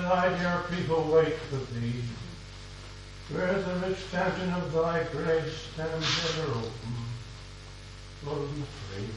thy dear people wait for thee, where the rich fountain of thy grace stands ever open. Lord, we praise.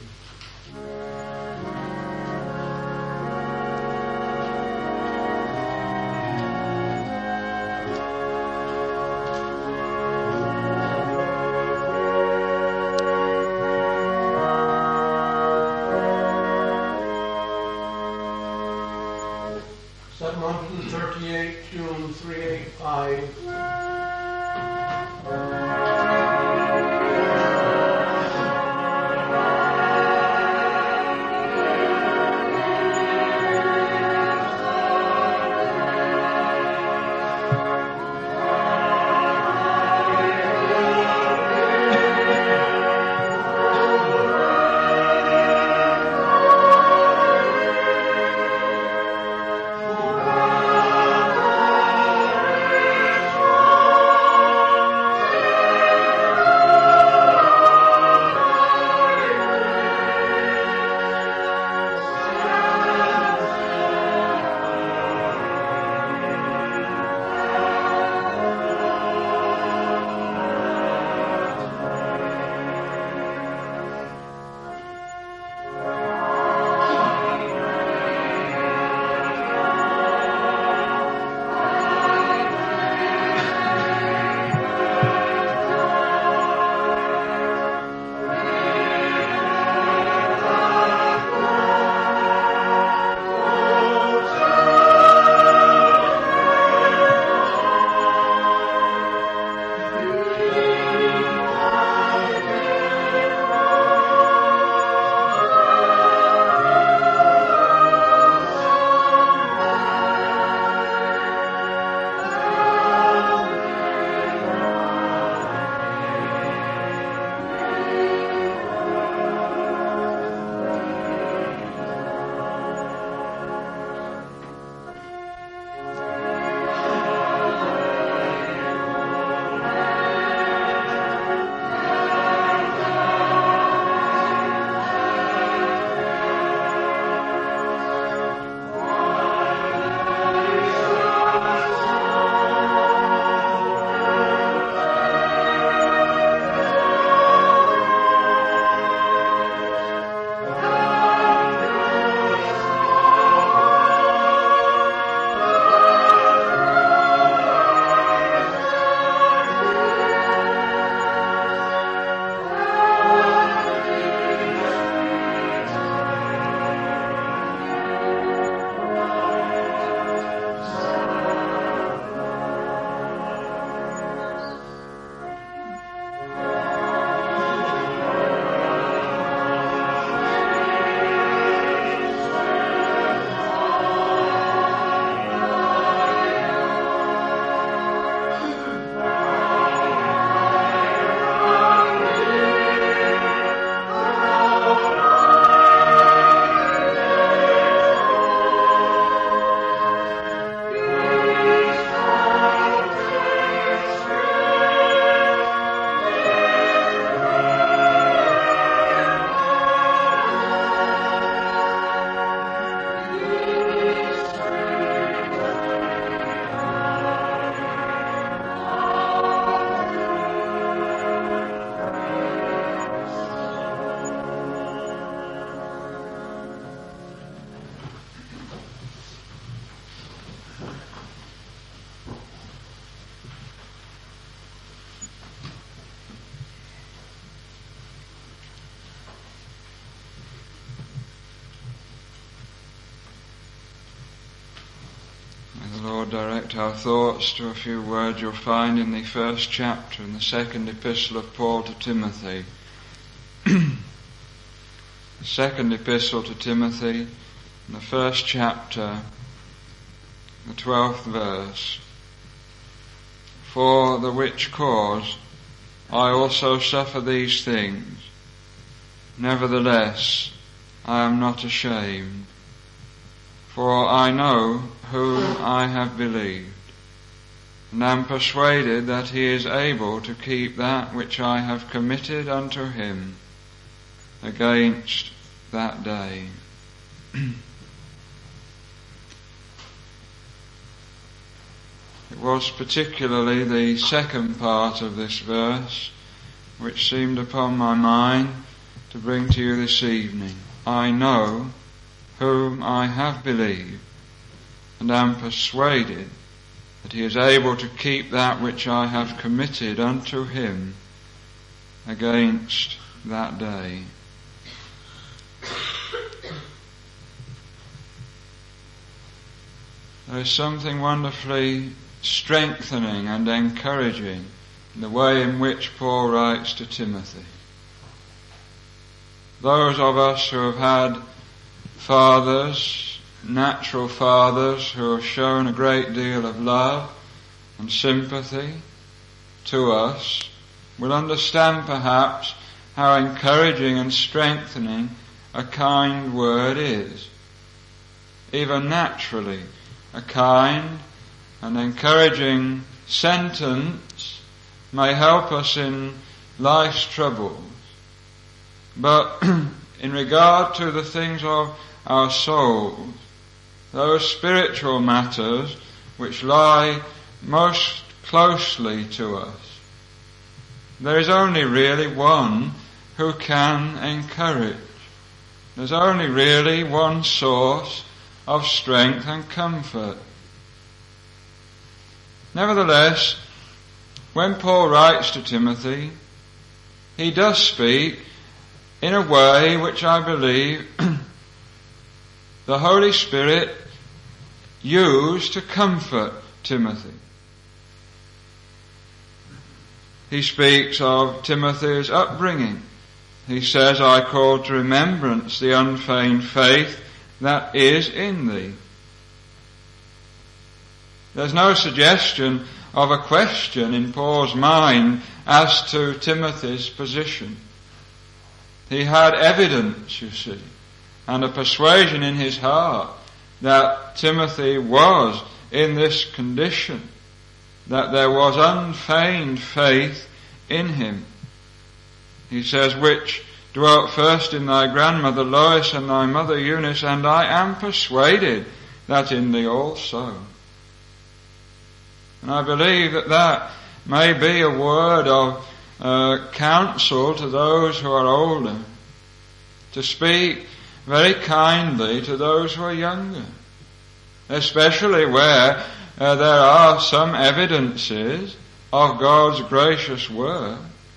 Psalm 138, June 385. Direct our thoughts to a few words you'll find in the first chapter in the second epistle of Paul to Timothy. The second epistle to Timothy, in the first chapter, the 12th verse. For the which cause I also suffer these things. Nevertheless, I am not ashamed. For I know whom I have believed, and am persuaded that he is able to keep that which I have committed unto him against that day. It was particularly the second part of this verse which seemed upon my mind to bring to you this evening. I know whom I have believed, and am persuaded that he is able to keep that which I have committed unto him against that day. There is something wonderfully strengthening and encouraging in the way in which Paul writes to Timothy. Those of us who have had fathers, natural fathers, who have shown a great deal of love and sympathy to us, will understand perhaps how encouraging and strengthening a kind word is. Even naturally, a kind and encouraging sentence may help us in life's troubles. But in regard to the things of our souls, those spiritual matters which lie most closely to us, there is only really one who can encourage. There's only really one source of strength and comfort. Nevertheless, when Paul writes to Timothy, he does speak in a way which I believe the Holy Spirit used to comfort Timothy. He speaks of Timothy's upbringing. He says, I call to remembrance the unfeigned faith that is in thee. There's no suggestion of a question in Paul's mind as to Timothy's position. He had evidence, you see, and a persuasion in his heart that Timothy was in this condition, that there was unfeigned faith in him. He says, which dwelt first in thy grandmother Lois and thy mother Eunice, and I am persuaded that in thee also. And I believe that that may be a word of counsel to those who are older, to speak very kindly to those who are younger, especially where there are some evidences of God's gracious word.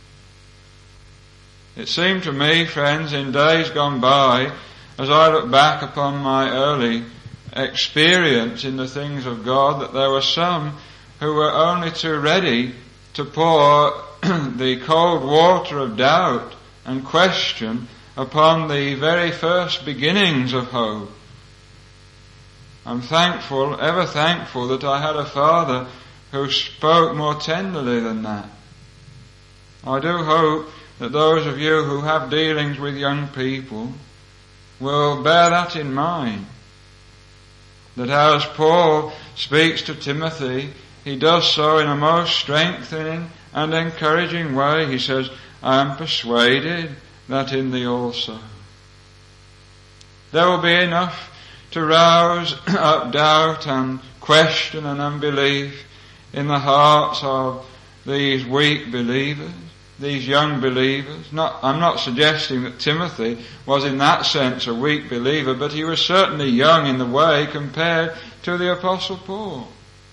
It seemed to me, friends, in days gone by, as I look back upon my early experience in the things of God, that there were some who were only too ready to pour the cold water of doubt and question upon the very first beginnings of hope. I'm thankful, ever thankful, that I had a father who spoke more tenderly than that. I do hope that those of you who have dealings with young people will bear that in mind. That as Paul speaks to Timothy, he does so in a most strengthening and encouraging way. He says, I am persuaded that in thee also. There will be enough to rouse up doubt and question and unbelief in the hearts of these weak believers, these young believers. I'm not suggesting that Timothy was in that sense a weak believer, but he was certainly young in the way compared to the Apostle Paul.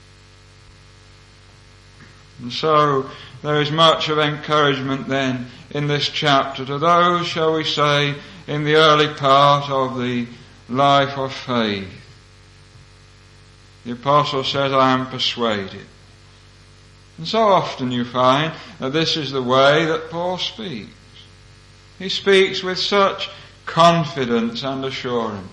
And so there is much of encouragement then in this chapter to those, shall we say, in the early part of the life of faith. The Apostle says, I am persuaded. And so often you find that this is the way that Paul speaks. He speaks with such confidence and assurance.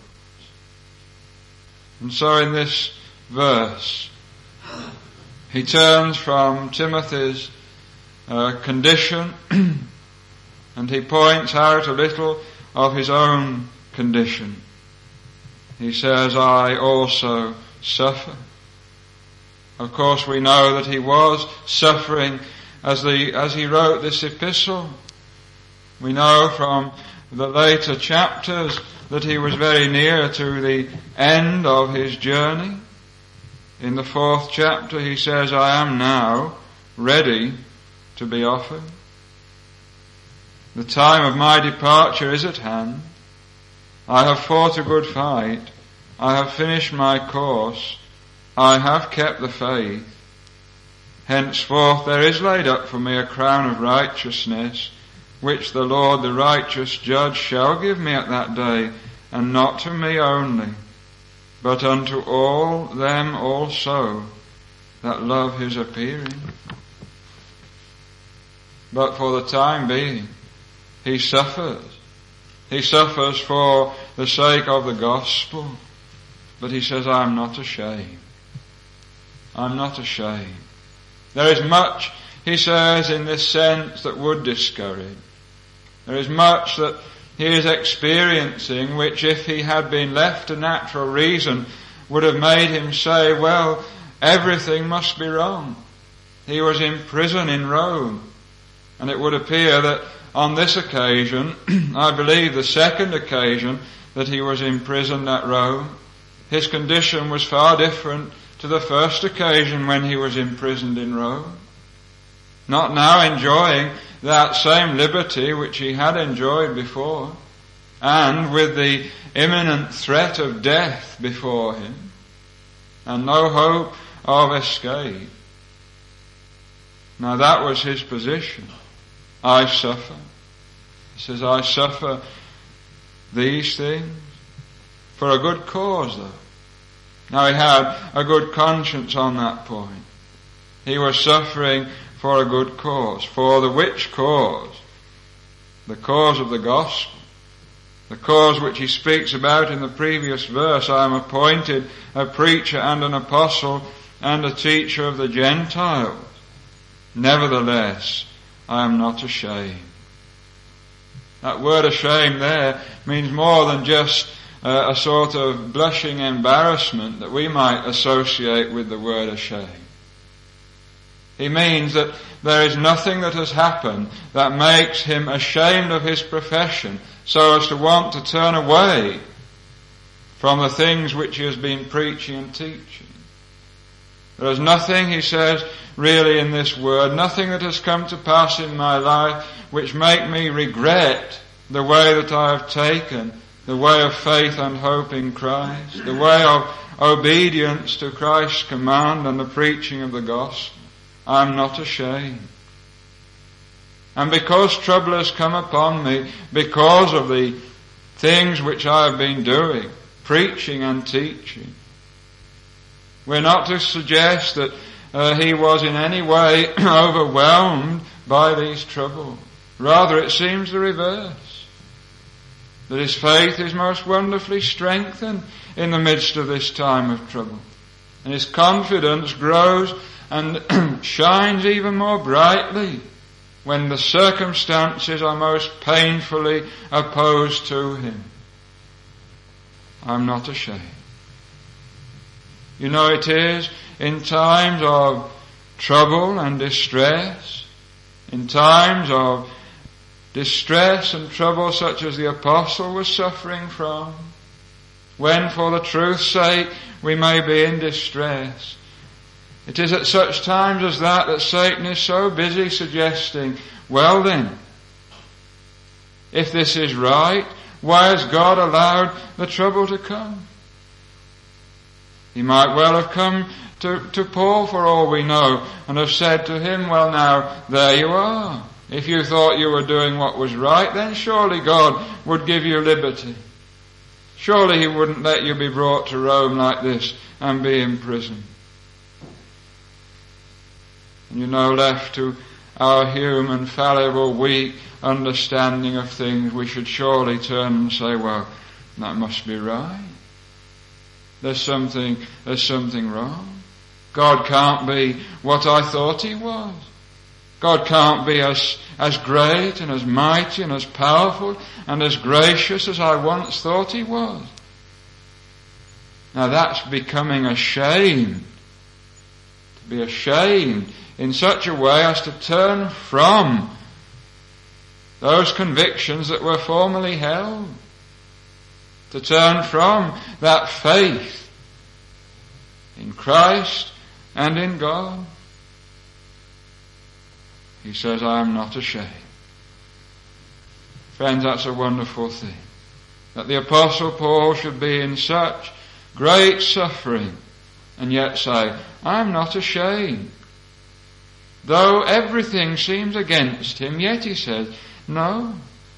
And so in this verse, he turns from Timothy's condition and he points out a little of his own condition. He says, I also suffer. Of course we know that he was suffering as he wrote this epistle. We know from the later chapters that he was very near to the end of his journey. In the 4th chapter he says, I am now ready to be offered. The time of my departure is at hand. I have fought a good fight. I have finished my course. I have kept the faith. Henceforth there is laid up for me a crown of righteousness, which the Lord, the righteous judge, shall give me at that day, and not to me only, but unto all them also that love his appearing. But for the time being, he suffers. He suffers for the sake of the gospel. But he says, I am not ashamed. I'm not ashamed. There is much, he says, in this sense that would discourage. There is much that he is experiencing which, if he had been left to natural reason, would have made him say, well, everything must be wrong. He was in prison in Rome. And it would appear that on this occasion, I believe the second occasion that he was imprisoned at Rome, his condition was far different to the first occasion when he was imprisoned in Rome. Not now enjoying that same liberty which he had enjoyed before, and with the imminent threat of death before him, and no hope of escape. Now that was his position. I suffer. He says, I suffer these things for a good cause, though. Now he had a good conscience on that point. He was suffering for a good cause. For the which cause? The cause of the gospel. The cause which he speaks about in the previous verse. I am appointed a preacher and an apostle and a teacher of the Gentiles. Nevertheless, I am not ashamed. That word ashamed there means more than just a sort of blushing embarrassment that we might associate with the word ashamed. He means that there is nothing that has happened that makes him ashamed of his profession so as to want to turn away from the things which he has been preaching and teaching. There is nothing, he says, really in this word, nothing that has come to pass in my life which make me regret the way that I have taken, the way of faith and hope in Christ, the way of obedience to Christ's command and the preaching of the gospel. I am not ashamed. And because trouble has come upon me, because of the things which I have been doing, preaching and teaching, we're not to suggest that he was in any way overwhelmed by these troubles. Rather, it seems the reverse. That his faith is most wonderfully strengthened in the midst of this time of trouble. And his confidence grows and shines even more brightly when the circumstances are most painfully opposed to him. I'm not ashamed. You know, it is in times of trouble and distress, in times of distress and trouble such as the apostle was suffering from, when for the truth's sake we may be in distress. It is at such times as that Satan is so busy suggesting, well then, if this is right, why has God allowed the trouble to come? He might well have come to Paul for all we know and have said to him, well now, there you are. If you thought you were doing what was right, then surely God would give you liberty. Surely he wouldn't let you be brought to Rome like this and be imprisoned. And you know, left to our human, fallible, weak understanding of things, we should surely turn and say, well, that must be right. There's something wrong. God can't be what I thought he was. God can't be as great and as mighty and as powerful and as gracious as I once thought he was. Now that's becoming ashamed. To be ashamed in such a way as to turn from those convictions that were formerly held. To turn from that faith in Christ and in God. He says, I am not ashamed. Friends, that's a wonderful thing. That the Apostle Paul should be in such great suffering and yet say, I am not ashamed. Though everything seems against him, yet he says, no.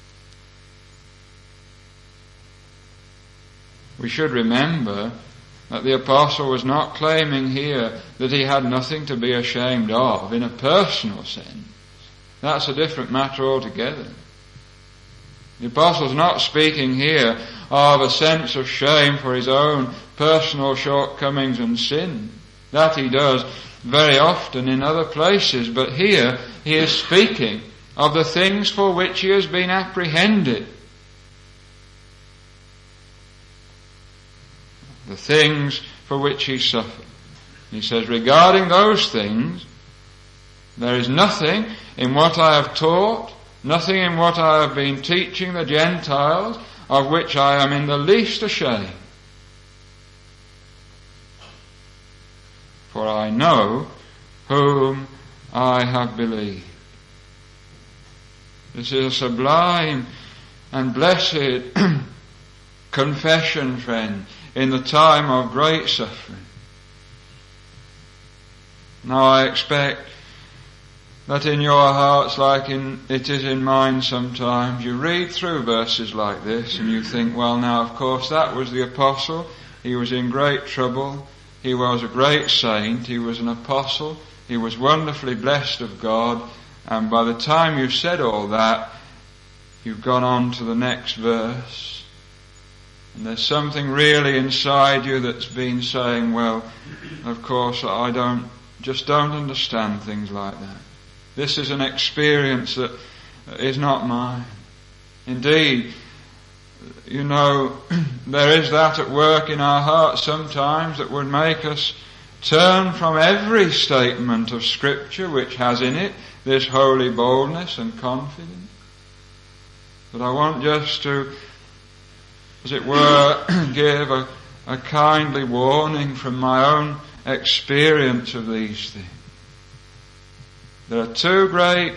We should remember that the apostle was not claiming here that he had nothing to be ashamed of in a personal sense. That's a different matter altogether. The apostle's not speaking here of a sense of shame for his own personal shortcomings and sin. That he does very often in other places, but here he is speaking of the things for which he has been apprehended. The things for which he suffered. He says, regarding those things, there is nothing in what I have taught, nothing in what I have been teaching the Gentiles, of which I am in the least ashamed. For I know whom I have believed. This is a sublime and blessed confession, friend, in the time of great suffering. Now I expect that in your hearts, like it is in mine sometimes, you read through verses like this and you think, well now of course that was the apostle, he was in great trouble, he was a great saint, he was an apostle, he was wonderfully blessed of God, and by the time you've said all that, you've gone on to the next verse. And there's something really inside you that's been saying, well, of course I don't understand things like that. This is an experience that is not mine. Indeed, you know, there is that at work in our hearts sometimes that would make us turn from every statement of Scripture which has in it this holy boldness and confidence. But I want just to, as it were, give a kindly warning from my own experience of these things. There are two great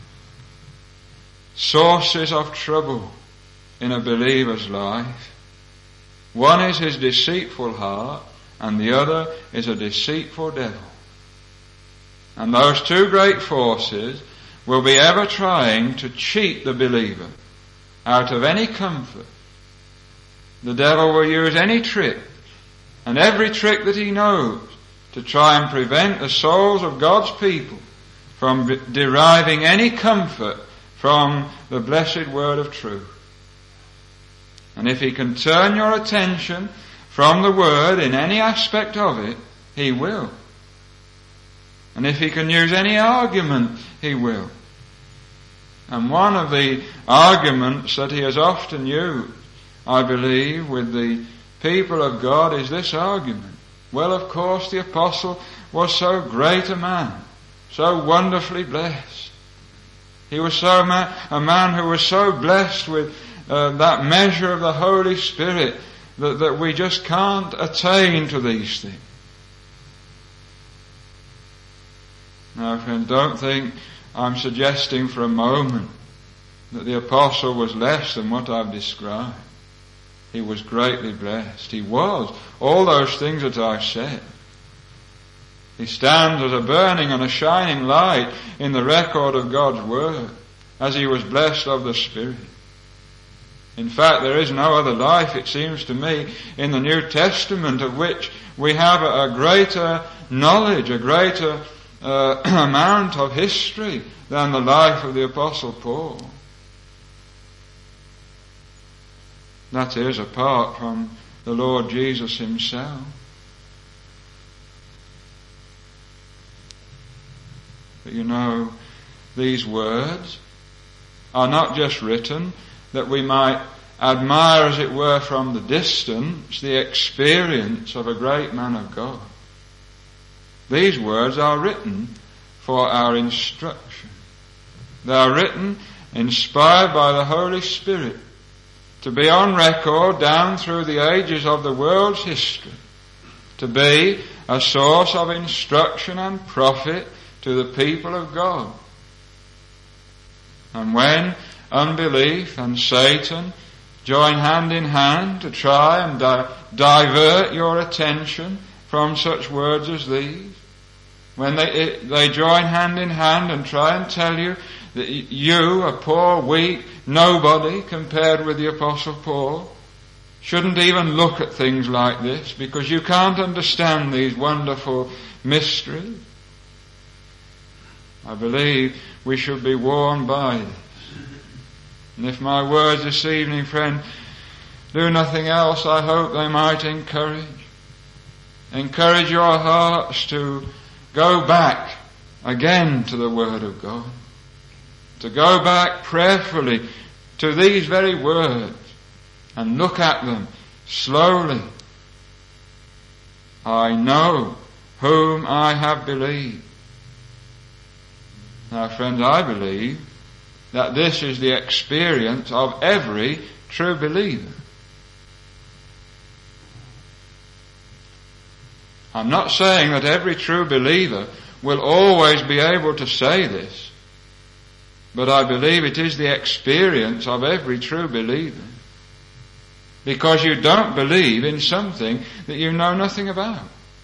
sources of trouble in a believer's life. One is his deceitful heart, and the other is a deceitful devil. And those two great forces will be ever trying to cheat the believer out of any comfort. The devil will use any trick, and every trick that he knows, to try and prevent the souls of God's people from deriving any comfort from the blessed word of truth. And if he can turn your attention from the word in any aspect of it, he will. And if he can use any argument, he will. And one of the arguments that he has often used, I believe, with the people of God is this argument. Well, of course, the apostle was so great a man, so wonderfully blessed. He was a man who was so blessed with that measure of the Holy Spirit that we just can't attain to these things. Now, friend, don't think I'm suggesting for a moment that the apostle was less than what I've described. He was greatly blessed. He was all those things that I've said. He stands as a burning and a shining light in the record of God's Word, as he was blessed of the Spirit. In fact, there is no other life, it seems to me, in the New Testament of which we have a greater knowledge, a greater amount of history than the life of the Apostle Paul. That is, apart from the Lord Jesus himself. But you know, these words are not just written that we might admire, as it were, from the distance, the experience of a great man of God. These words are written for our instruction. They are written, inspired by the Holy Spirit, to be on record down through the ages of the world's history, to be a source of instruction and profit to the people of God. And when unbelief and Satan join hand in hand to try and divert your attention from such words as these, when they join hand in hand and try and tell you that you, a poor, weak nobody compared with the Apostle Paul, shouldn't even look at things like this because you can't understand these wonderful mysteries, I believe we should be warned by this. And if my words this evening, friend, do nothing else, I hope they might encourage your hearts to go back again to the Word of God, to go back prayerfully to these very words and look at them slowly. I know whom I have believed. Now, friends, I believe that this is the experience of every true believer. I'm not saying that every true believer will always be able to say this, but I believe it is the experience of every true believer. Because you don't believe in something that you know nothing about.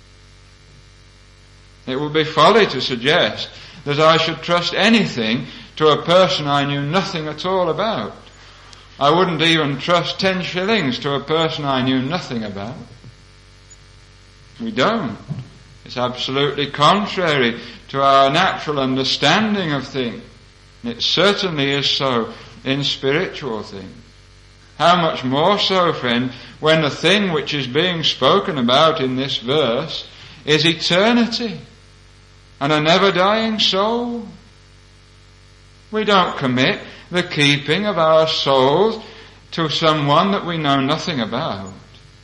It would be folly to suggest that I should trust anything to a person I knew nothing at all about. I wouldn't even trust 10 shillings to a person I knew nothing about. We don't. It's absolutely contrary to our natural understanding of things. It certainly is so in spiritual things. How much more so, friend, when the thing which is being spoken about in this verse is eternity and a never-dying soul. We don't commit the keeping of our souls to someone that we know nothing about.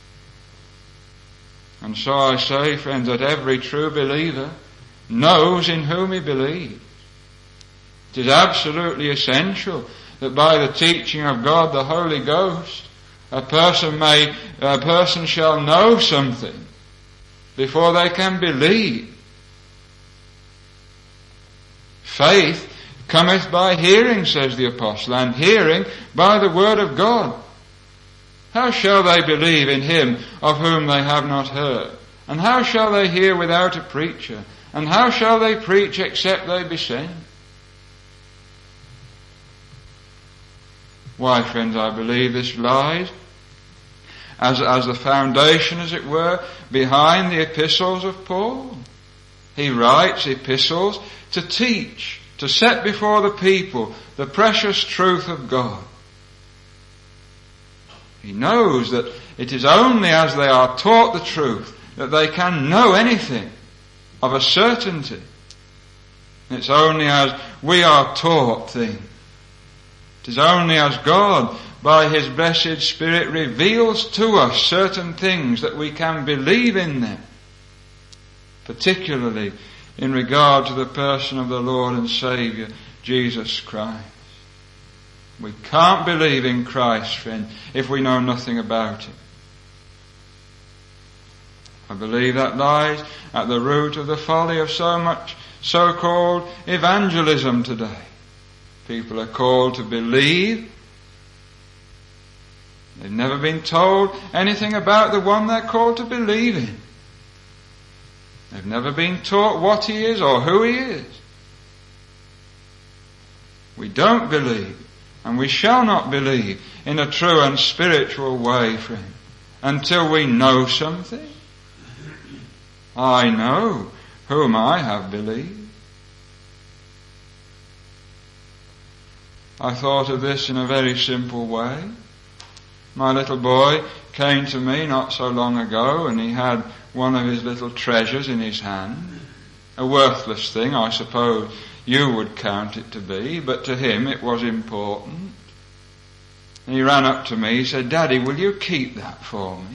And so I say, friends, that every true believer knows in whom he believes. It is absolutely essential that by the teaching of God, the Holy Ghost, a person shall know something before they can believe. Faith cometh by hearing, says the apostle, and hearing by the word of God. How shall they believe in him of whom they have not heard? And how shall they hear without a preacher? And how shall they preach except they be sent? Why, friends, I believe this lies as the foundation, as it were, behind the epistles of Paul. He writes epistles to teach, to set before the people the precious truth of God. He knows that it is only as they are taught the truth that they can know anything of a certainty. It's only as we are taught things. It is only as God, by His blessed Spirit, reveals to us certain things that we can believe in them, particularly in regard to the person of the Lord and Saviour, Jesus Christ. We can't believe in Christ, friend, if we know nothing about Him. I believe that lies at the root of the folly of so much so-called evangelism today. People are called to believe. They've never been told anything about the one they're called to believe in. They've never been taught what He is or who He is. We don't believe, and we shall not believe in a true and spiritual way, friend, until we know something. I know whom I have believed. I thought of this in a very simple way. My little boy came to me not so long ago, and he had one of his little treasures in his hand. A worthless thing, I suppose you would count it to be, but to him it was important. And he ran up to me, he said, "Daddy, will you keep that for me?"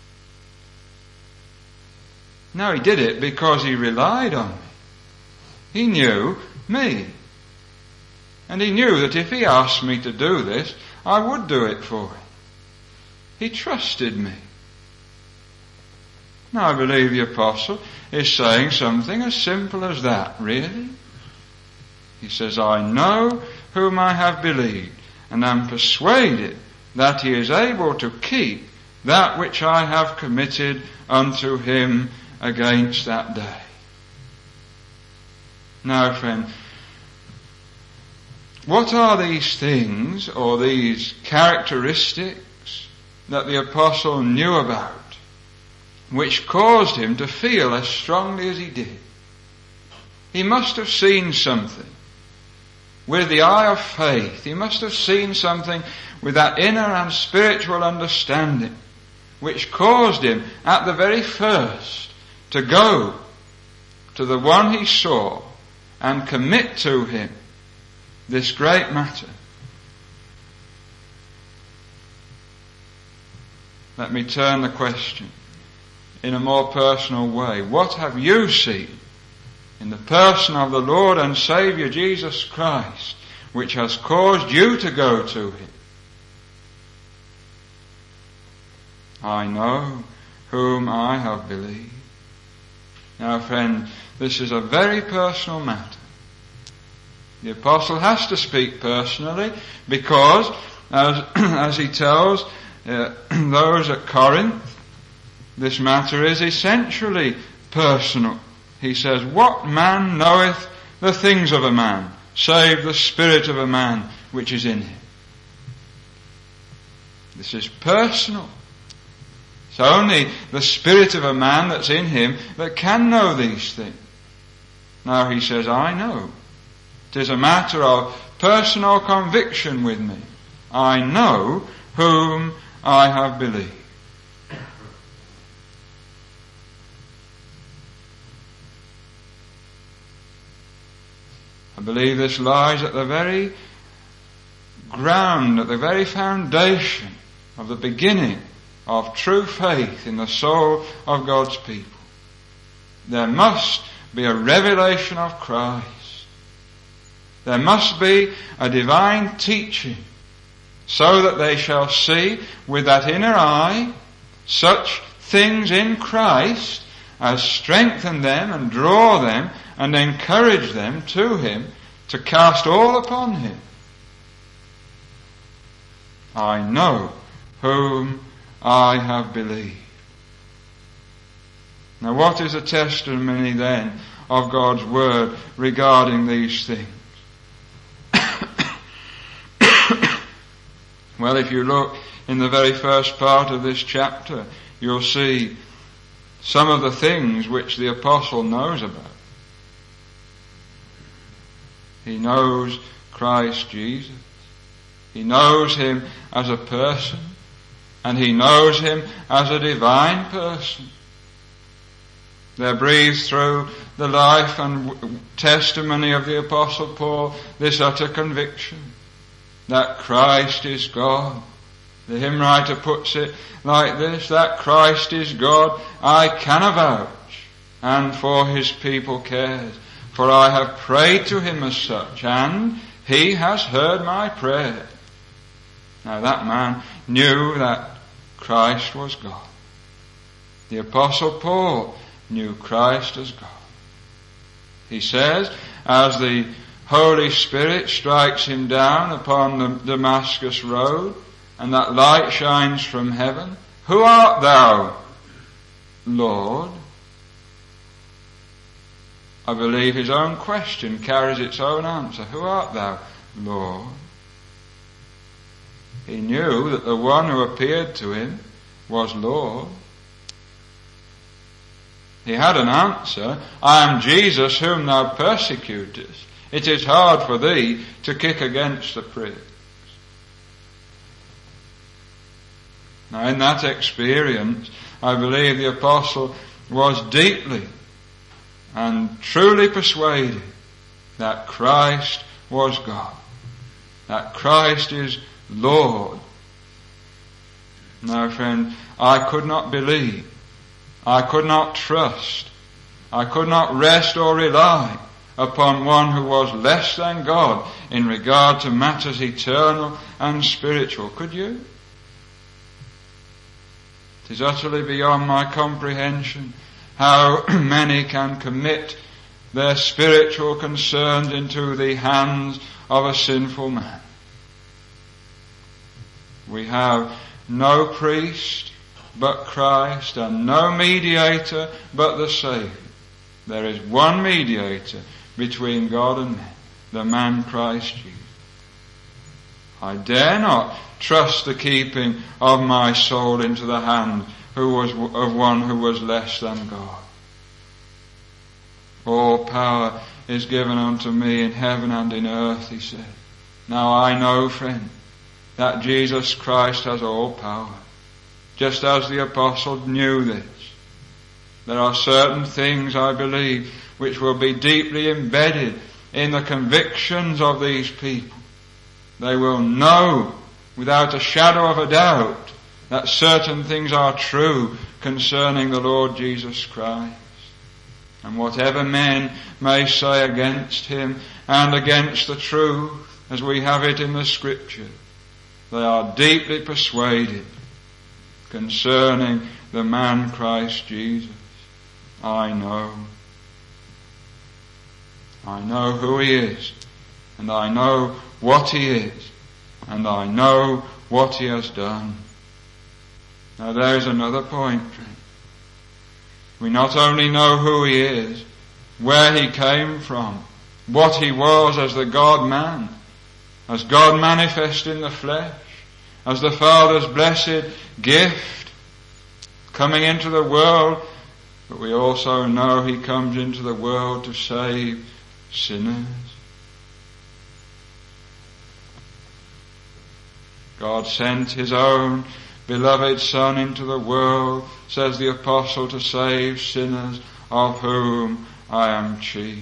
Now he did it because he relied on me. He knew me. And he knew that if he asked me to do this, I would do it for him. He trusted me. Now I believe the apostle is saying something as simple as that, really. He says, I know whom I have believed, and am persuaded that he is able to keep that which I have committed unto him against that day. Now, friend, what are these things or these characteristics that the apostle knew about which caused him to feel as strongly as he did? He must have seen something with the eye of faith. He must have seen something with that inner and spiritual understanding which caused him at the very first to go to the one he saw and commit to him this great matter. Let me turn the question in a more personal way. What have you seen in the person of the Lord and Saviour Jesus Christ which has caused you to go to him? I know whom I have believed. Now, friend, this is a very personal matter. The apostle has to speak personally because, as he tells those at Corinth, this matter is essentially personal. He says, what man knoweth the things of a man, save the spirit of a man which is in him? This is personal. It's only the spirit of a man that's in him that can know these things. Now he says, I know. It is a matter of personal conviction with me. I know whom I have believed. I believe this lies at the very ground, at the very foundation of the beginning of true faith in the soul of God's people. There must be a revelation of Christ. There must be a divine teaching so that they shall see with that inner eye such things in Christ as strengthen them and draw them and encourage them to him to cast all upon him. I know whom I have believed. Now, what is a testimony then of God's word regarding these things? Well, if you look in the very first part of this chapter, you'll see some of the things which the apostle knows about. He knows Christ Jesus. He knows him as a person, and he knows him as a divine person. There breathes through the life and testimony of the apostle Paul this utter conviction that Christ is God. The hymn writer puts it like this, that Christ is God, I can avouch, and for his people cares. For I have prayed to him as such, and he has heard my prayer. Now that man knew that Christ was God. The apostle Paul knew Christ as God. He says, as the Holy Spirit strikes him down upon the Damascus road, and that light shines from heaven, who art thou, Lord? I believe his own question carries its own answer. Who art thou, Lord? He knew that the one who appeared to him was Lord. He had an answer. I am Jesus whom thou persecutest. It is hard for thee to kick against the pricks. Now in that experience, I believe the apostle was deeply and truly persuaded that Christ was God, that Christ is Lord. Now friend, I could not believe, I could not trust, I could not rest or rely upon one who was less than God in regard to matters eternal and spiritual. Could you? It is utterly beyond my comprehension how many can commit their spiritual concerns into the hands of a sinful man. We have no priest but Christ, and no mediator but the Saviour. There is one mediator between God and men, the man Christ Jesus. I dare not trust the keeping of my soul into the hand of one who was less than God. All power is given unto me in heaven and in earth, he said. Now I know, friend, that Jesus Christ has all power. Just as the apostle knew this. There are certain things, I believe, which will be deeply embedded in the convictions of these people. They will know without a shadow of a doubt that certain things are true concerning the Lord Jesus Christ. And whatever men may say against him and against the truth, as we have it in the Scripture, they are deeply persuaded concerning the man Christ Jesus. I know who he is, and I know what he is, and I know what he has done. Now there is another point, friend. We not only know who he is, where he came from, what he was as the God-man, as God manifest in the flesh, as the Father's blessed gift coming into the world, but we also know he comes into the world to save sinners. God sent his own beloved Son into the world, says the apostle, to save sinners, of whom I am chief.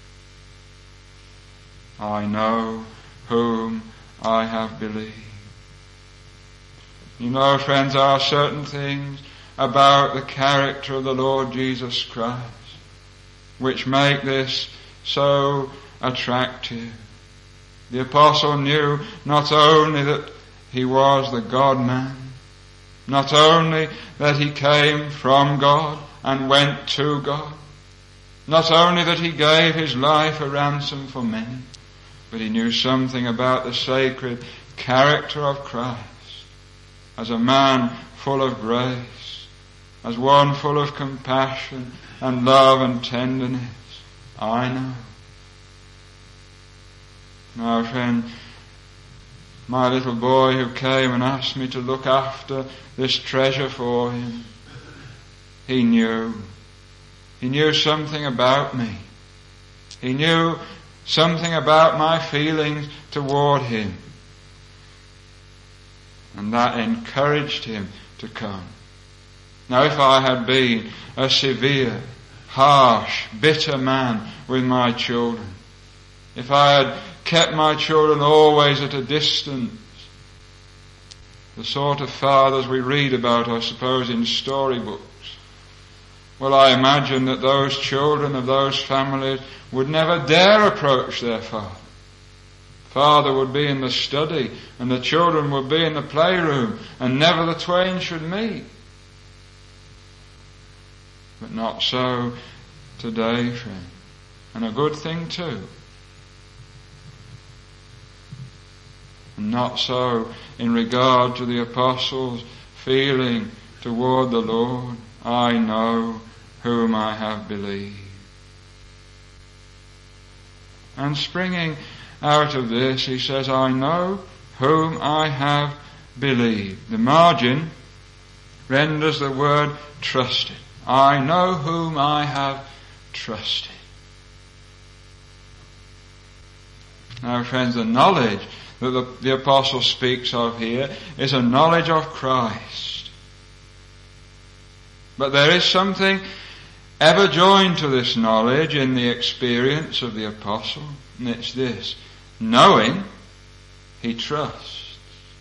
I know whom I have believed. You know, friends, there are certain things about the character of the Lord Jesus Christ which make this so attractive. The apostle knew not only that he was the God-man, not only that he came from God and went to God, not only that he gave his life a ransom for many, but he knew something about the sacred character of Christ as a man full of grace, as one full of compassion and love and tenderness. I know. Now, friend, my little boy who came and asked me to look after this treasure for him, he knew something about me. He knew something about my feelings toward him. And that encouraged him to come. Now, if I had been a severe, harsh, bitter man with my children, if I had kept my children always at a distance, the sort of fathers we read about, I suppose, in storybooks, well, I imagine that those children of those families would never dare approach their father. Father would be in the study and the children would be in the playroom, and never the twain should meet. But not so today, friend. And a good thing too. And not so in regard to the apostles' feeling toward the Lord. I know whom I have believed. And springing out of this, he says, I know whom I have believed. The margin renders the word trusted. I know whom I have trusted. Now, friends, the knowledge that the apostle speaks of here is a knowledge of Christ. But there is something ever joined to this knowledge in the experience of the apostle, and it's this: knowing, he trusts.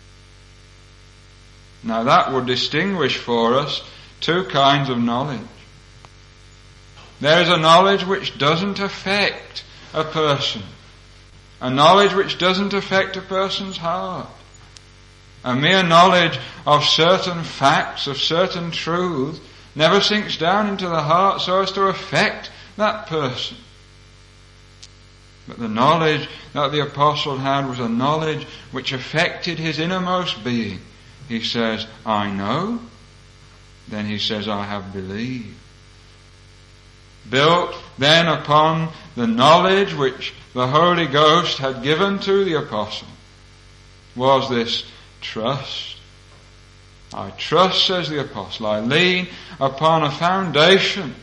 Now that would distinguish for us two kinds of knowledge. There is a knowledge which doesn't affect a person, a knowledge which doesn't affect a person's heart. A mere knowledge of certain facts, of certain truths, never sinks down into the heart so as to affect that person. But the knowledge that the apostle had was a knowledge which affected his innermost being. He says, I know. Then he says, I have believed. Built then upon the knowledge which the Holy Ghost had given to the apostle was this trust. I trust, says the apostle, I lean upon a foundation.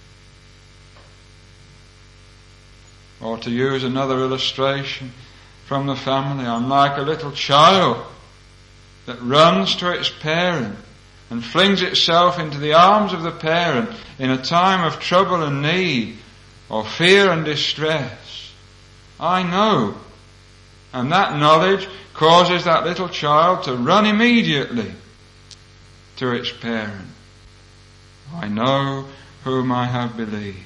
Or to use another illustration from the family, I'm like a little child that runs to its parent and flings itself into the arms of the parent in a time of trouble and need or fear and distress. I know. And that knowledge causes that little child to run immediately to its parent. I know whom I have believed.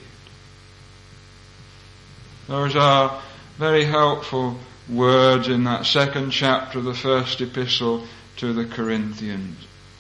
Those are very helpful words in that second chapter of the first epistle to the Corinthians.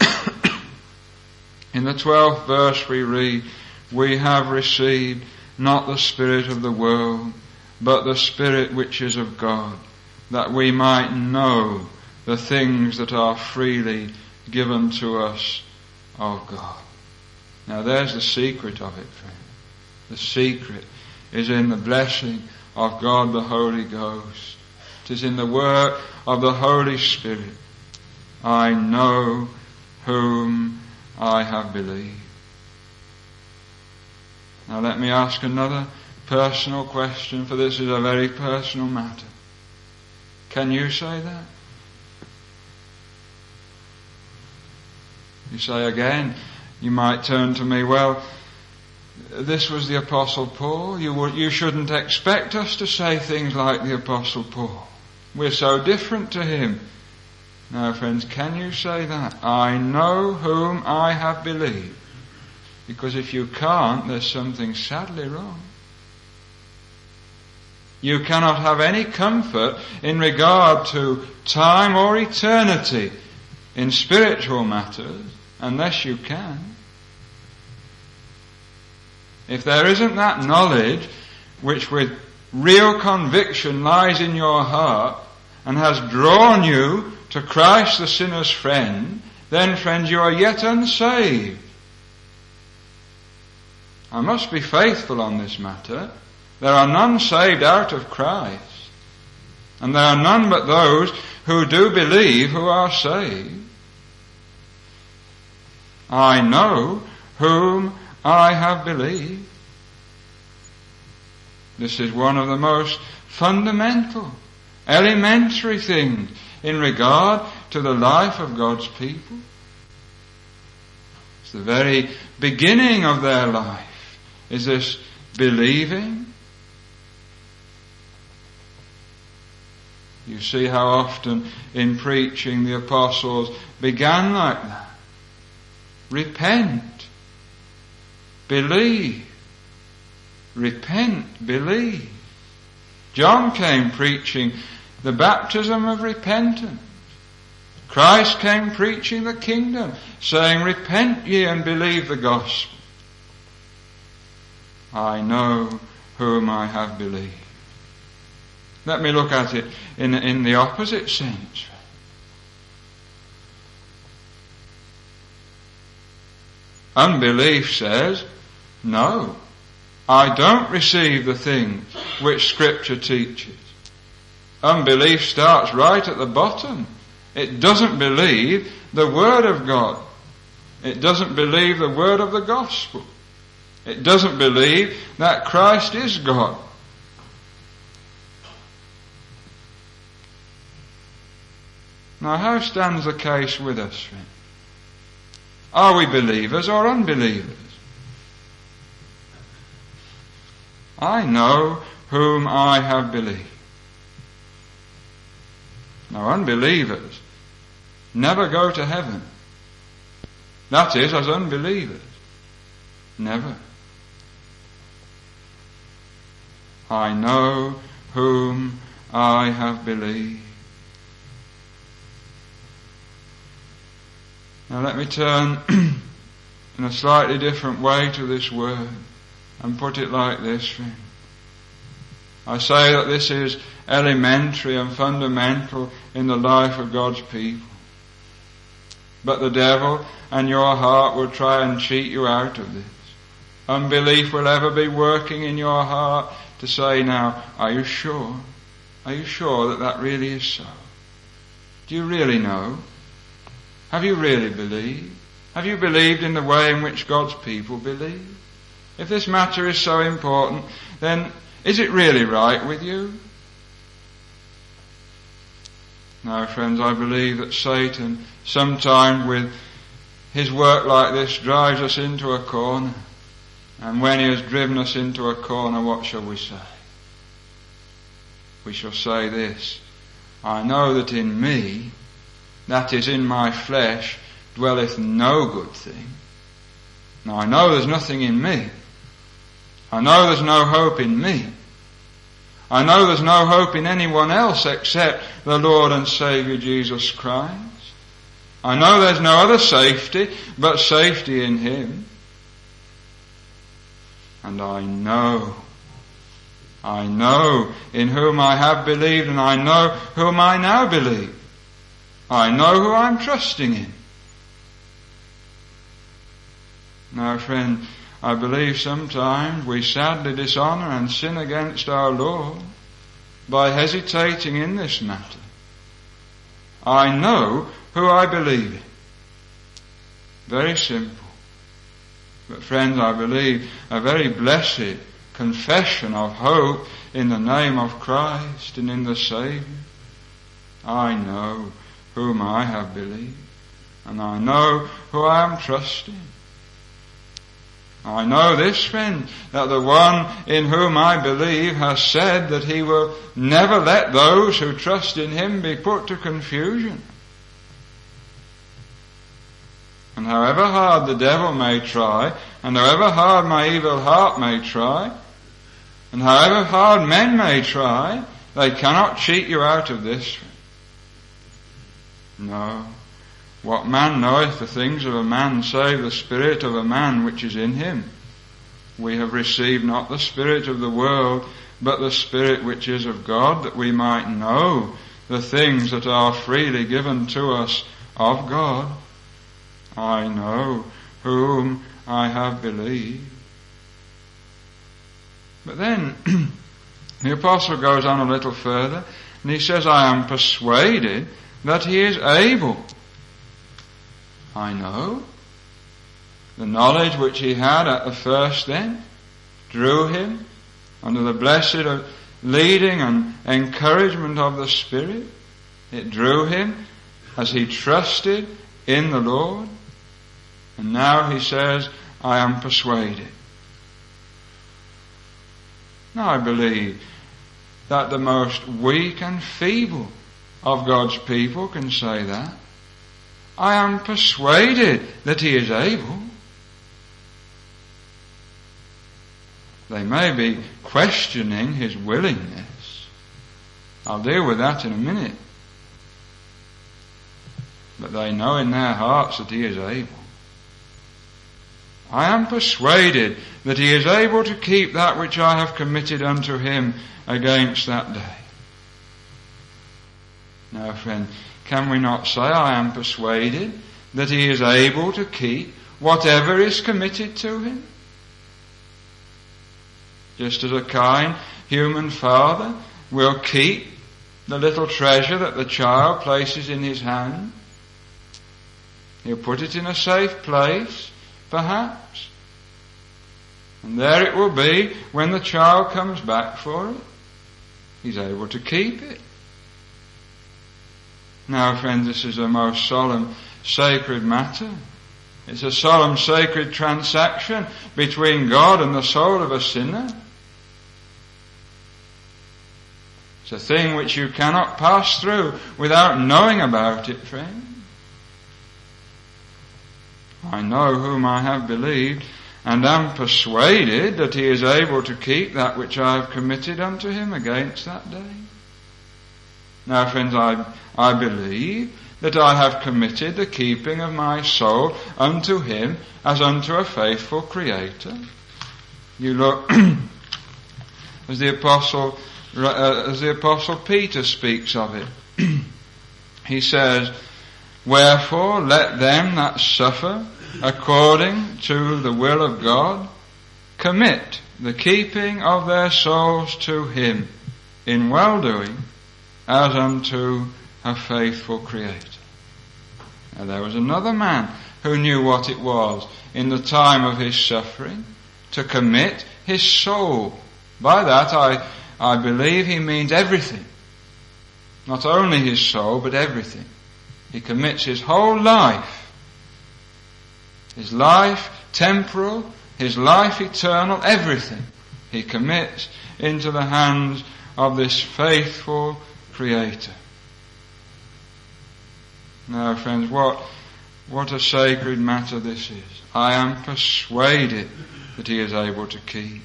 In the 12th verse we read, we have received not the spirit of the world, but the Spirit which is of God, that we might know the things that are freely given to us of God. Now there's the secret of it, friend. The secret is in the blessing of God the Holy Ghost. It is in the work of the Holy Spirit. I know whom I have believed. Now let me ask another personal question, for this is a very personal matter. Can you say that? You say again, you might turn to me, well, this was the Apostle Paul. You shouldn't expect us to say things like the Apostle Paul. We're so different to him. Now, friends, can you say that? I know whom I have believed. Because if you can't, there's something sadly wrong. You cannot have any comfort in regard to time or eternity in spiritual matters unless you can. If there isn't that knowledge which with real conviction lies in your heart and has drawn you to Christ the sinner's friend, then, friends, you are yet unsaved. I must be faithful on this matter. There are none saved out of Christ, and there are none but those who do believe who are saved. I know whom I have believed. This is one of the most fundamental, elementary things in regard to the life of God's people. It's the very beginning of their life, is this believing. You see how often in preaching the apostles began like that. Repent. Believe. Repent. Believe. John came preaching the baptism of repentance. Christ came preaching the kingdom, saying, repent ye and believe the gospel. I know whom I have believed. Let me look at it in the opposite sense. Unbelief says, no, I don't receive the things which Scripture teaches. Unbelief starts right at the bottom. It doesn't believe the Word of God. It doesn't believe the Word of the Gospel. It doesn't believe that Christ is God. Now, how stands the case with us, friend? Are we believers or unbelievers? I know whom I have believed. Now, unbelievers never go to heaven. That is, as unbelievers. Never. I know whom I have believed. Now let me turn in a slightly different way to this word and put it like this, friend. I say that this is elementary and fundamental in the life of God's people. But the devil and your heart will try and cheat you out of this. Unbelief will ever be working in your heart to say, now, are you sure? Are you sure that that really is so? Do you really know? Have you really believed? Have you believed in the way in which God's people believe? If this matter is so important, then is it really right with you? Now, friends, I believe that Satan, sometimes with his work like this, drives us into a corner. And when he has driven us into a corner, what shall we say? We shall say this: I know that in me, that is in my flesh, dwelleth no good thing. Now I know there's nothing in me. I know there's no hope in me. I know there's no hope in anyone else except the Lord and Saviour Jesus Christ. I know there's no other safety but safety in Him. And I know in whom I have believed, and I know whom I now believe. I know who I'm trusting in. Now, friend, I believe sometimes we sadly dishonour and sin against our Lord by hesitating in this matter. I know who I believe in. Very simple. But friends, I believe a very blessed confession of hope in the name of Christ and in the Saviour. I know whom I have believed, and I know who I am trusting. I know this, friend, that the one in whom I believe has said that He will never let those who trust in Him be put to confusion. And however hard the devil may try, and however hard my evil heart may try, and however hard men may try, they cannot cheat you out of this. No. What man knoweth the things of a man, save the spirit of a man which is in him? We have received not the spirit of the world, but the Spirit which is of God, that we might know the things that are freely given to us of God. I know whom I have believed. But then the apostle goes on a little further, and he says, I am persuaded that He is able. I know. The knowledge which he had at the first then drew him under the blessed leading and encouragement of the Spirit. It drew him as he trusted in the Lord. And now he says, I am persuaded. Now I believe that the most weak and feeble of God's people can say that. I am persuaded that He is able. They may be questioning His willingness. I'll deal with that in a minute. But they know in their hearts that He is able. I am persuaded that He is able to keep that which I have committed unto Him against that day. Now, friend, can we not say, I am persuaded that He is able to keep whatever is committed to Him? Just as a kind human father will keep the little treasure that the child places in his hand. He'll put it in a safe place, perhaps. And there it will be when the child comes back for it. He's able to keep it. Now, friends, this is a most solemn, sacred matter. It's a solemn, sacred transaction between God and the soul of a sinner. It's a thing which you cannot pass through without knowing about it, friend. I know whom I have believed, and am persuaded that He is able to keep that which I have committed unto Him against that day. Now, friends, I believe that I have committed the keeping of my soul unto him as unto a faithful Creator. You look, as the Apostle Peter speaks of it. He says, wherefore let them that suffer according to the will of God commit the keeping of their souls to him in well-doing as unto a faithful Creator. Now there was another man who knew what it was in the time of his suffering to commit his soul. By that I believe he means everything. Not only his soul, but everything. He commits his whole life. His life temporal, his life eternal, everything he commits into the hands of this faithful Creator. Now, friends, what a sacred matter this is. I am persuaded that he is able to keep.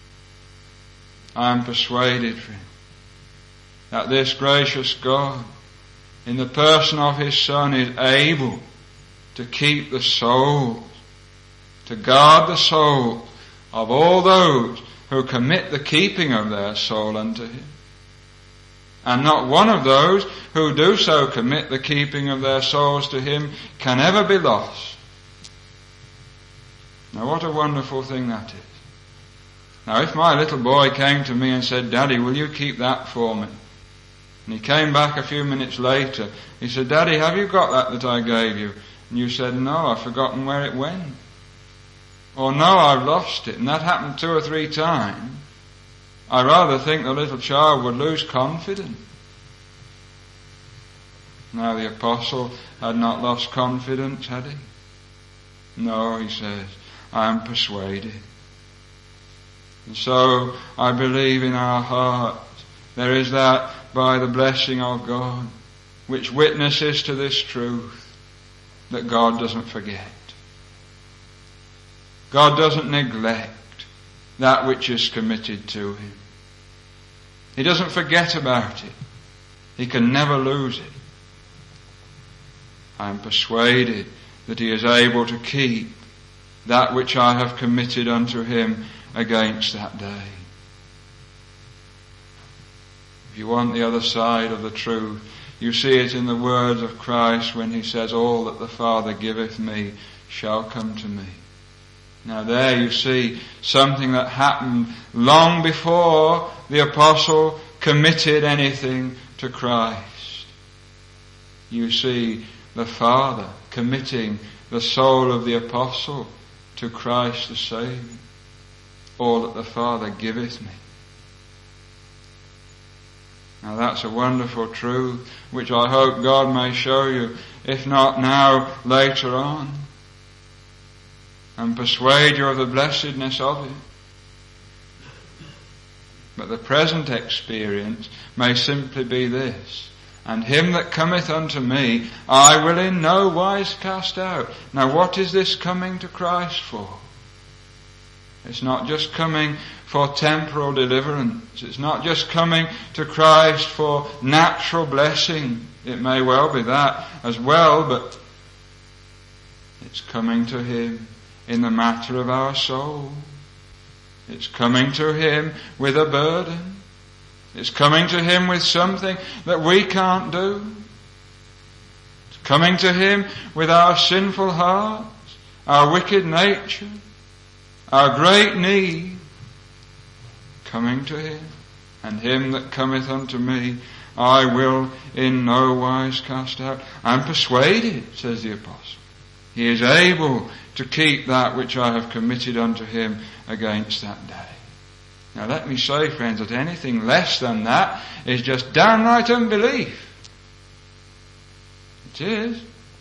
I am persuaded, friend, that this gracious God, in the person of his Son, is able to keep the souls, to guard the souls of all those who commit the keeping of their soul unto him. And not one of those who do so commit the keeping of their souls to him can ever be lost. Now what a wonderful thing that is. Now if my little boy came to me and said, Daddy, will you keep that for me? And he came back a few minutes later. He said, Daddy, have you got that I gave you? And you said, no, I've forgotten where it went. Or no, I've lost it. And that happened 2 or 3 times. I rather think the little child would lose confidence. Now the apostle had not lost confidence, had he? No, he says, I am persuaded. And so I believe in our hearts there is that by the blessing of God which witnesses to this truth that God doesn't forget. God doesn't neglect that which is committed to him. He doesn't forget about it. He can never lose it. I am persuaded that he is able to keep that which I have committed unto him against that day. If you want the other side of the truth, you see it in the words of Christ when he says, all that the Father giveth me shall come to me. Now there you see something that happened long before the apostle committed anything to Christ. You see the Father committing the soul of the apostle to Christ the Saviour. All that the Father giveth me. Now that's a wonderful truth which I hope God may show you, if not now, later on, and persuade you of the blessedness of it. But the present experience may simply be this: and him that cometh unto me I will in no wise cast out. Now what is this coming to Christ for? It's not just coming for temporal deliverance. It's not just coming to Christ for natural blessing. It may well be that as well, but it's coming to him in the matter of our soul. It's coming to him with a burden. It's coming to him with something that we can't do. It's coming to him with our sinful hearts, our wicked nature, our great need. Coming to him, and him that cometh unto me I will in no wise cast out. I'm persuaded, says the apostle, he is able to keep that which I have committed unto him against that day. Now let me say, friends, that anything less than that is just downright unbelief. It is.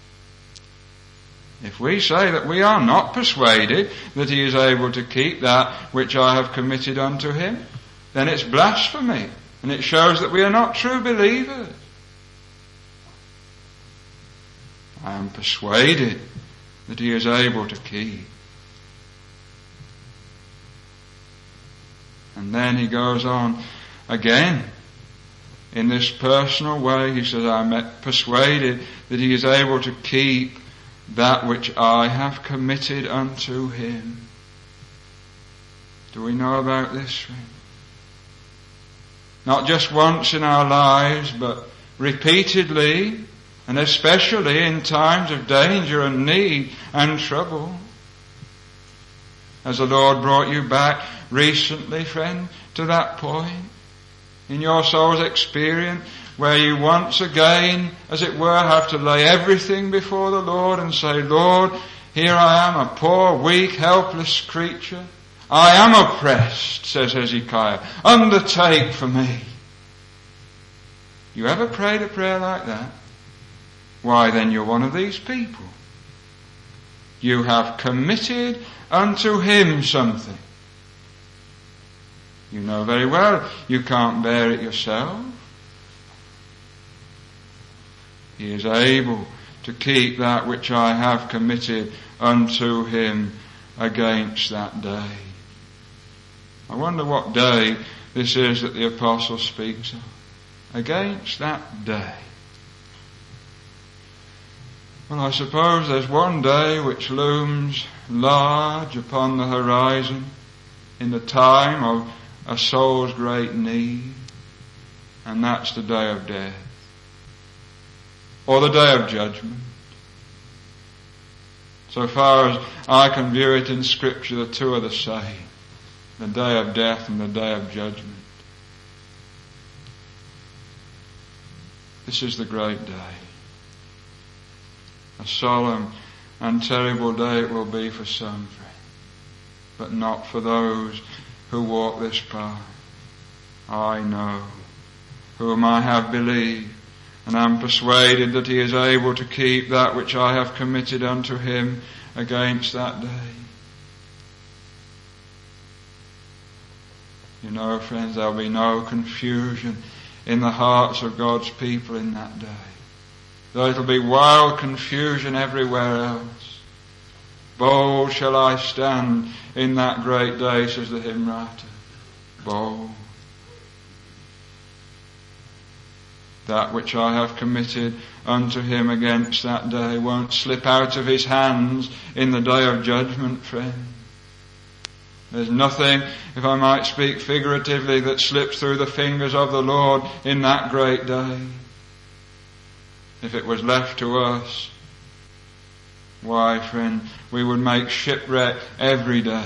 If we say that we are not persuaded that he is able to keep that which I have committed unto him, then it's blasphemy, and it shows that we are not true believers. I am persuaded that he is able to keep. And then he goes on again in this personal way. He says, I'm persuaded that he is able to keep that which I have committed unto him. Do we know about this, friend? Not just once in our lives, but repeatedly, and especially in times of danger and need and trouble. Has the Lord brought you back recently, friend, to that point in your soul's experience where you once again, as it were, have to lay everything before the Lord and say, Lord, here I am, a poor, weak, helpless creature. I am oppressed, says Hezekiah. Undertake for me. You ever prayed a prayer like that? Why, then you're one of these people. You have committed unto him something. You know very well you can't bear it yourself. He is able to keep that which I have committed unto him against that day. I wonder what day this is that the apostle speaks of. Against that day. Well, I suppose there's one day which looms large upon the horizon in the time of a soul's great need, and that's the day of death, or the day of judgment. So far as I can view it in Scripture, the two are the same, the day of death and the day of judgment. This is the great day. A solemn and terrible day it will be for some, friend, but not for those who walk this path. I know whom I have believed, and am persuaded that he is able to keep that which I have committed unto him against that day. You know, friends, there'll be no confusion in the hearts of God's people in that day. Though it'll be wild confusion everywhere else. Bold shall I stand in that great day, says the hymn writer. Bold. That which I have committed unto him against that day won't slip out of his hands in the day of judgment, friend. There's nothing, if I might speak figuratively, that slips through the fingers of the Lord in that great day. If it was left to us, why, friend, we would make shipwreck every day.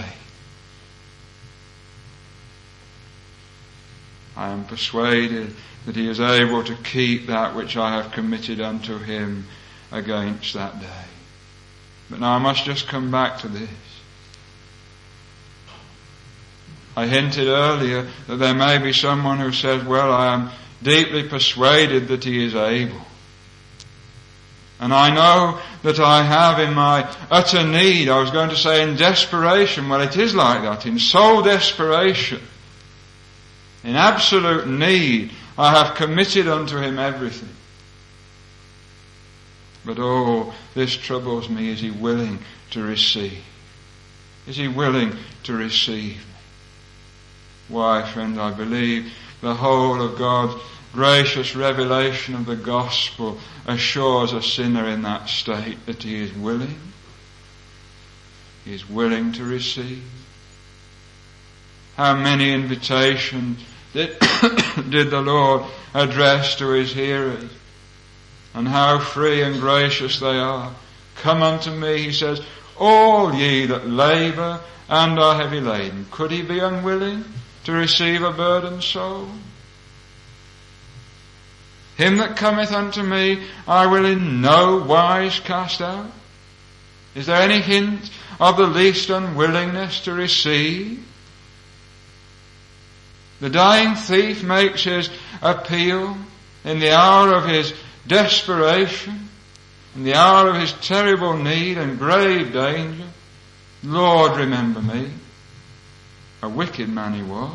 I am persuaded that he is able to keep that which I have committed unto him against that day. But now I must just come back to this. I hinted earlier that there may be someone who says, well, I am deeply persuaded that he is able. And I know that I have in my utter need, I was going to say in desperation, well, it is like that, in soul desperation, in absolute need, I have committed unto him everything. But oh, this troubles me. Is he willing to receive? Is he willing to receive me? Why, friend, I believe the whole of God's gracious revelation of the gospel assures a sinner in that state that he is willing. He is willing to receive. How many invitations did the Lord address to his hearers? And how free and gracious they are. Come unto me, he says, all ye that labour and are heavy laden. Could he be unwilling to receive a burdened soul? Him that cometh unto me, I will in no wise cast out. Is there any hint of the least unwillingness to receive? The dying thief makes his appeal in the hour of his desperation, in the hour of his terrible need and grave danger. Lord, remember me. A wicked man he was.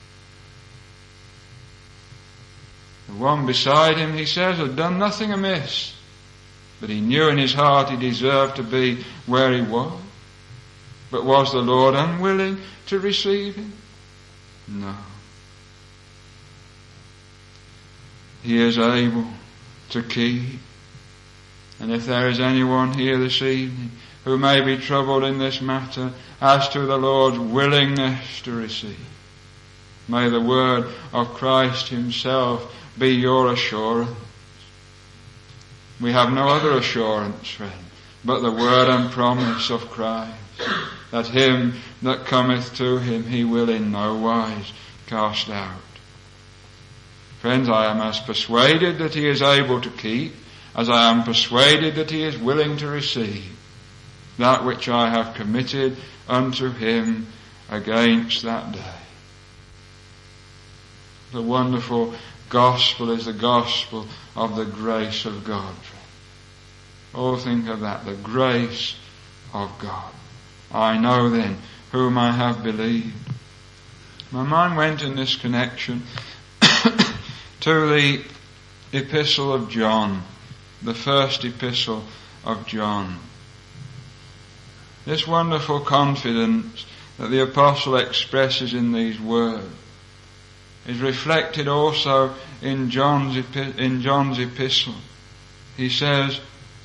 The one beside him, he says, had done nothing amiss, but he knew in his heart he deserved to be where he was. But was the Lord unwilling to receive him? No. He is able to keep. And if there is anyone here this evening who may be troubled in this matter as to the Lord's willingness to receive, may the word of Christ himself be your assurance. We have no other assurance, friend, but the word and promise of Christ, that him that cometh to him he will in no wise cast out. Friends, I am as persuaded that he is able to keep as I am persuaded that he is willing to receive that which I have committed unto him against that day. The wonderful gospel is the gospel of the grace of God. Oh, think of that, the grace of God. I know then whom I have believed. My mind went in this connection to the epistle of John, the first epistle of John. This wonderful confidence that the apostle expresses in these words is reflected also in John's epistle. He says,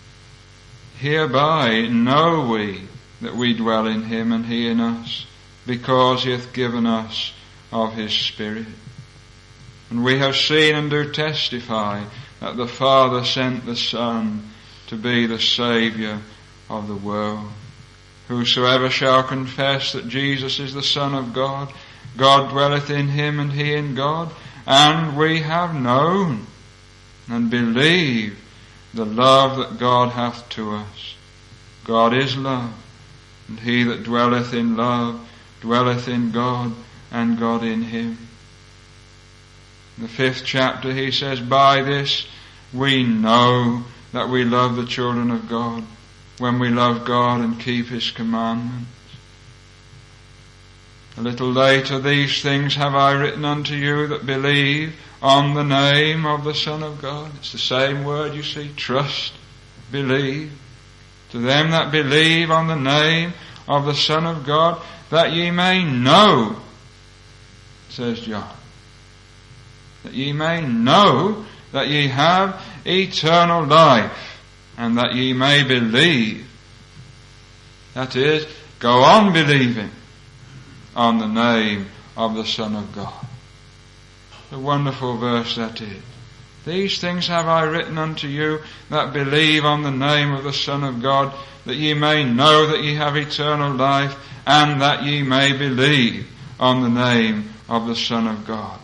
"Hereby know we that we dwell in him and he in us, because he hath given us of his Spirit. And we have seen and do testify that the Father sent the Son to be the Saviour of the world. Whosoever shall confess that Jesus is the Son of God, God dwelleth in him and he in God. And we have known and believed the love that God hath to us. God is love, and he that dwelleth in love dwelleth in God, and God in him." In the 5th chapter he says, "By this we know that we love the children of God, when we love God and keep his commandments." A little later, "These things have I written unto you that believe on the name of the Son of God." It's the same word, you see, trust, believe. "To them that believe on the name of the Son of God, that ye may know," says John, "that ye may know that ye have eternal life, and that ye may believe." That is, go on believing on the name of the Son of God. A wonderful verse that is. "These things have I written unto you that believe on the name of the Son of God, that ye may know that ye have eternal life, and that ye may believe on the name of the Son of God."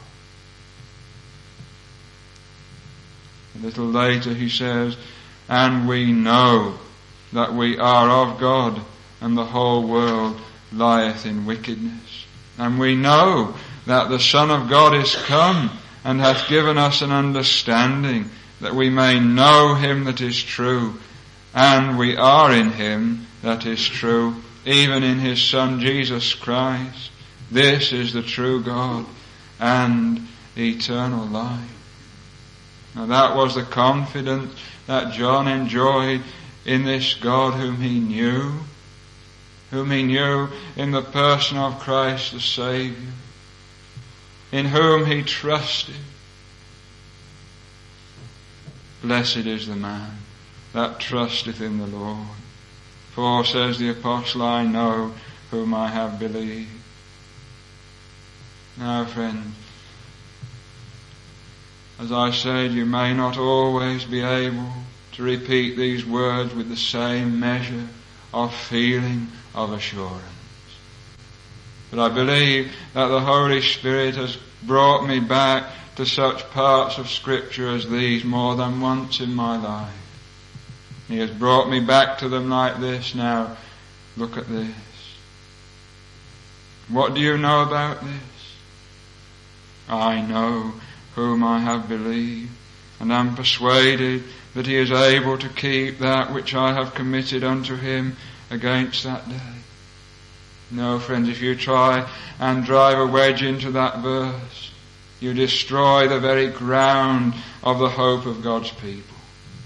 A little later he says, "And we know that we are of God, and the whole world lieth in wickedness. And we know that the Son of God is come, and hath given us an understanding, that we may know him that is true. And we are in him that is true, even in his Son Jesus Christ. This is the true God and eternal life." Now that was the confidence that John enjoyed in this God whom he knew in the person of Christ the Saviour, in whom he trusted. Blessed is the man that trusteth in the Lord. For, says the apostle, I know whom I have believed. Now, friends, as I said, you may not always be able to repeat these words with the same measure of feeling of assurance. But I believe that the Holy Spirit has brought me back to such parts of Scripture as these more than once in my life. He has brought me back to them like this. Now, look at this. What do you know about this? I know whom I have believed, and am persuaded that he is able to keep that which I have committed unto him against that day. No, friends, if you try and drive a wedge into that verse, you destroy the very ground of the hope of God's people.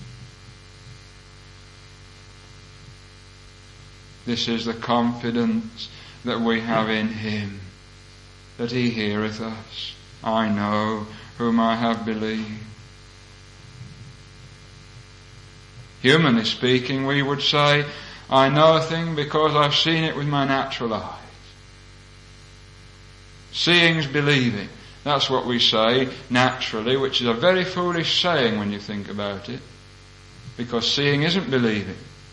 This is the confidence that we have in him, that he heareth us. I know whom I have believed. Humanly speaking, we would say, I know a thing because I've seen it with my natural eyes. Seeing's believing. That's what we say naturally, which is a very foolish saying when you think about it, because seeing isn't believing.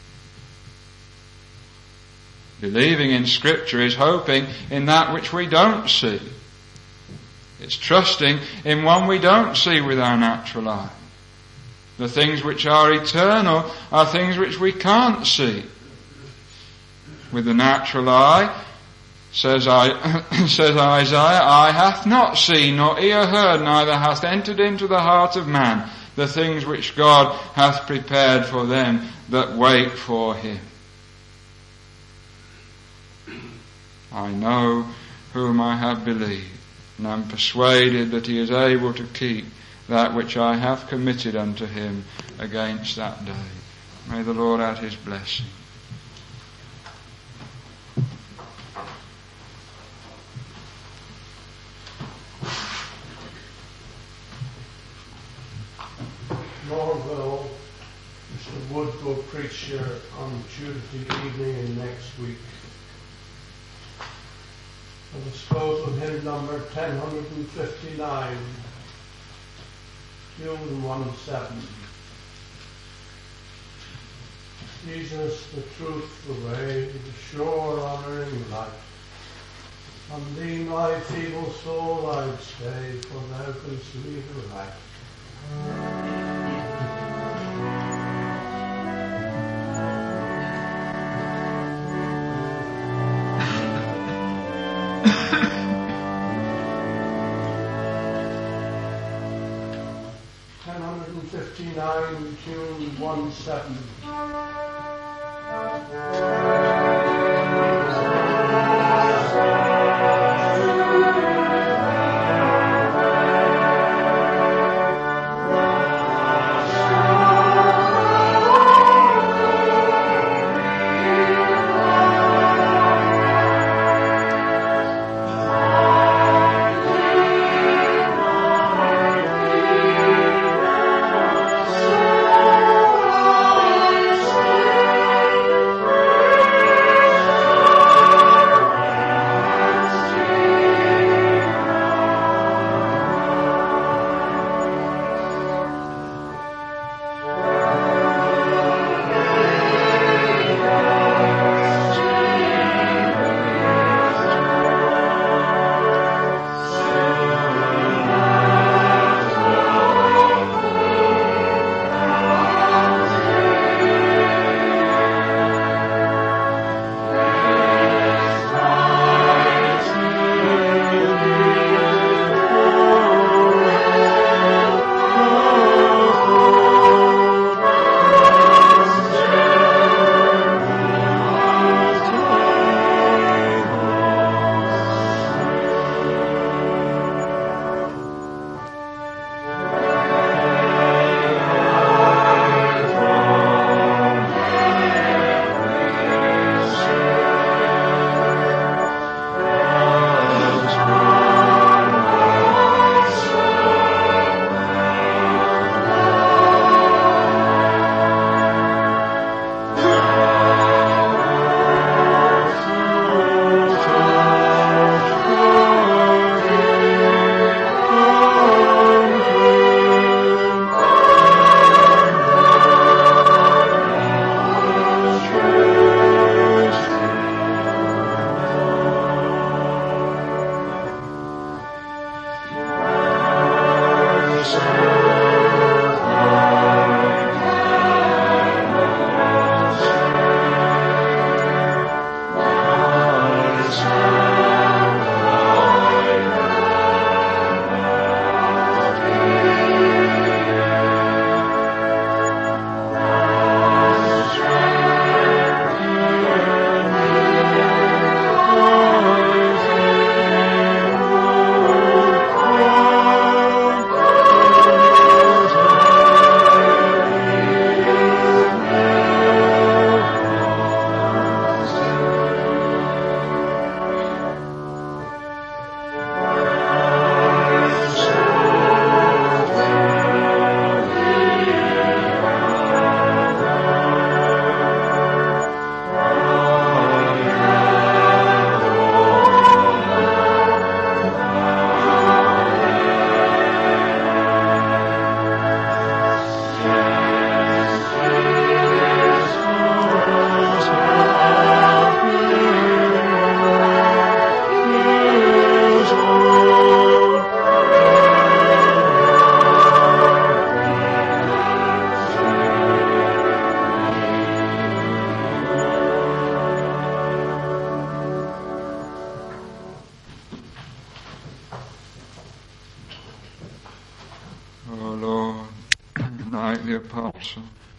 Believing in Scripture is hoping in that which we don't see. It's trusting in one we don't see with our natural eye. The things which are eternal are things which we can't see. With the natural eye, says Isaiah, eye hath not seen, nor ear heard, neither hath entered into the heart of man the things which God hath prepared for them that wait for him. I know whom I have believed, and am persuaded that he is able to keep that which I have committed unto him against that day. May the Lord add his blessing. Norville, Mr. Wood will preach here on Tuesday evening and next week. The disposal hymn number 1059, tune 1-7. Jesus, the truth, the way, the sure honouring light. On thee, my feeble soul, I'd stay, for thou canst lead the right. Tune 1-7. apostle.